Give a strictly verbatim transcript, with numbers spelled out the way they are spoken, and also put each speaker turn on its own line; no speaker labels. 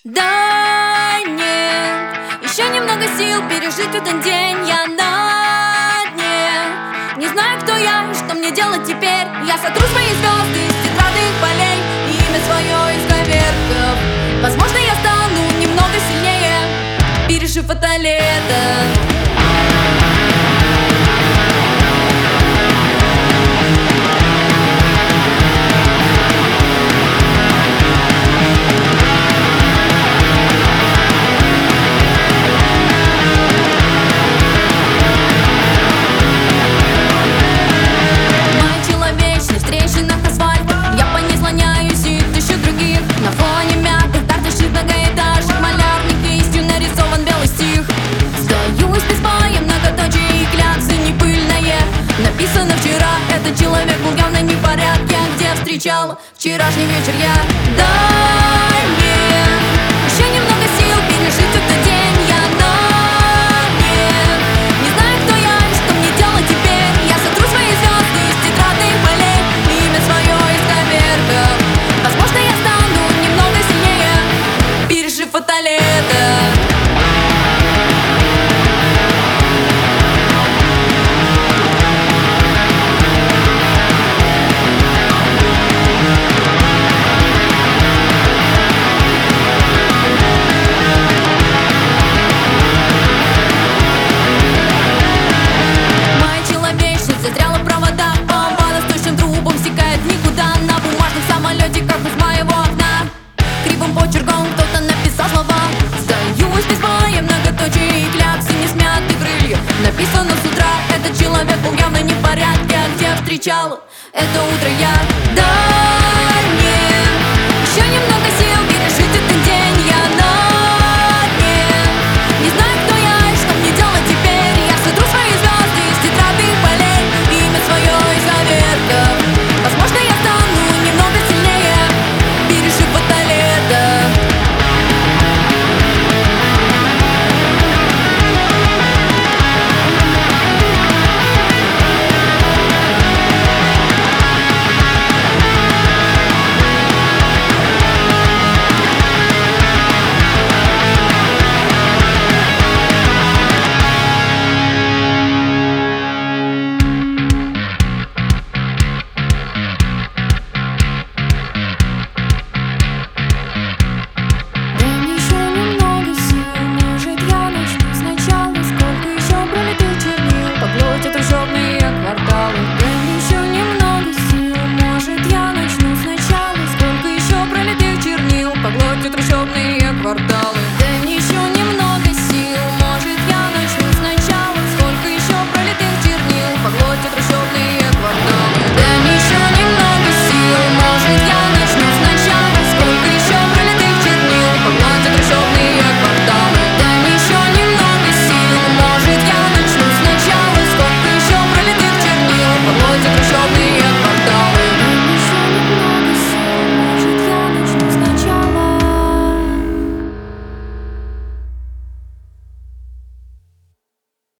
Дай мне еще немного сил пережить этот день. Я на дне, не знаю, кто я, что мне делать теперь. Я сотру свои звезды из тетрадных полей и имя свое из коверков. Возможно, я стану немного сильнее, пережив это лето. Написано вчера, этот человек был явно не в порядке. Где встречал вчерашний вечер я? Дай мне еще немного сил пережить этот день. Я на дне, не знаю, кто я и что мне делать теперь. Я сотру свои звезды из тетрадных полей и имя свое из коверков. Возможно, я стану немного сильнее, пережив это лето. Написано с утра, этот человек был явно не в порядке. А где встречал это утро я? Дай мне еще немного сил пережить этот день. Я на дне, не знаю, кто я и что мне делать теперь. Я сотру свои звезды из тетрадных полей и имя свое из коверков. Возможно, я стану немного сильнее, пережив это лето.
Трущобные кварталы.